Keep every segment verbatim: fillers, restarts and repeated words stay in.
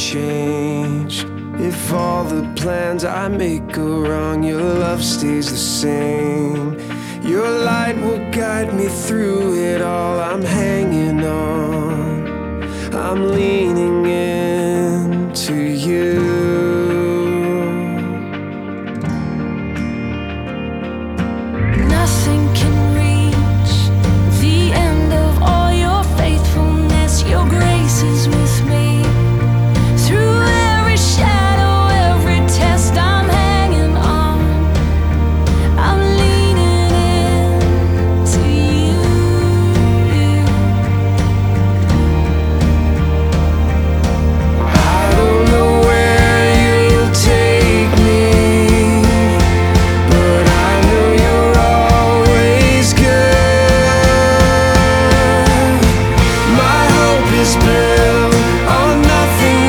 change. If all the plans I make go wrong, your love stays the same. Your light will guide me through it all. I'm hanging on, I'm leaning into you. Nothing can reach the end of all your faithfulness. Your grace is with me through every shadow, every test. I'm hanging on, I'm leaning into you. I don't know where you'll take me, but I know you're always good. My hope is built on nothing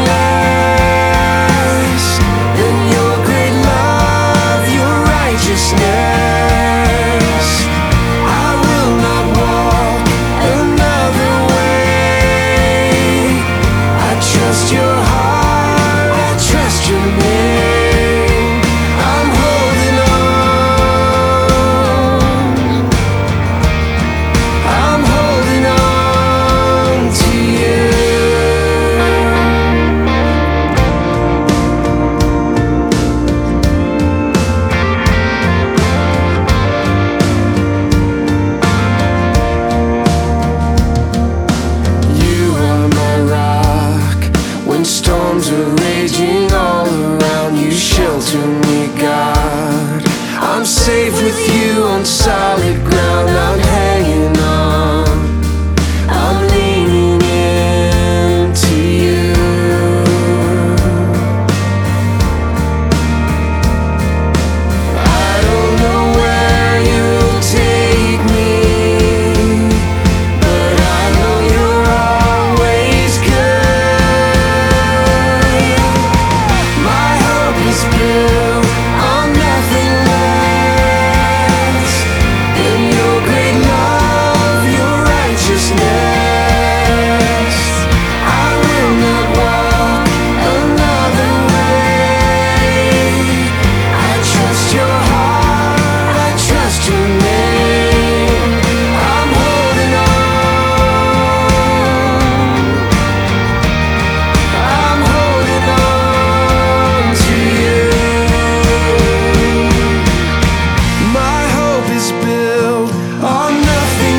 less than your great love, your righteousness. I will not walk another way. I trust your heart, I trust your name. I'm holding on, I'm holding on to you. You are my rock when storms are raging all around. You shelter me, God. I'm safe with you on solid ground. I'm hanging on, I'm leaning into you. I don't know where you'll take me, but I know you're always good. My hope is built on nothing less than your great love, your righteousness. I will not walk another way. I trust your heart, I trust your name. I'm holding on, I'm holding on to you. My hope is built on nothing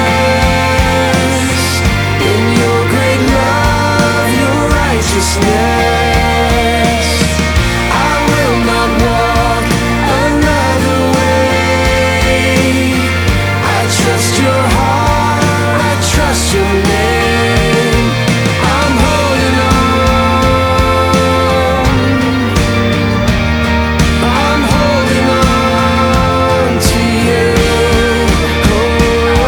less than your great love, your righteousness. I will not walk another way. I trust your heart, I trust your name. I'm holding on, I'm holding on to you. Oh,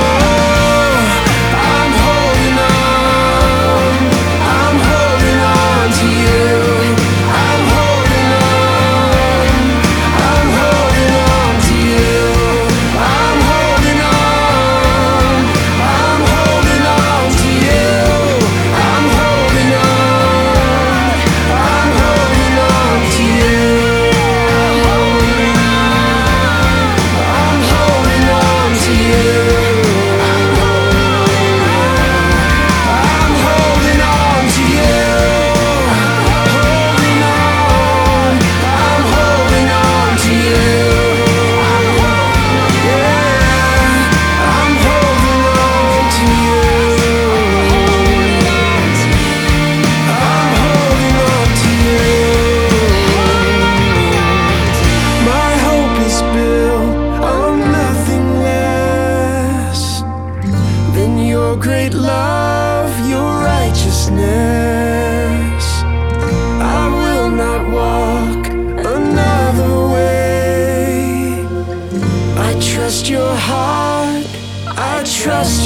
I'm holding on, I'm holding on to you. I'm holding on, I'm holding on to you. I'm holding on, I'm holding on to you. I'm holding on, I'm holding on to you. I'm holding on to you. I'm holding on to you. Holding on, I'm holding on to you. Yeah, I'm holding on to you. I'm holding on to you. My hope is built on nothing less than your great love, your righteousness. I will not walk another way. I trust your heart, I trust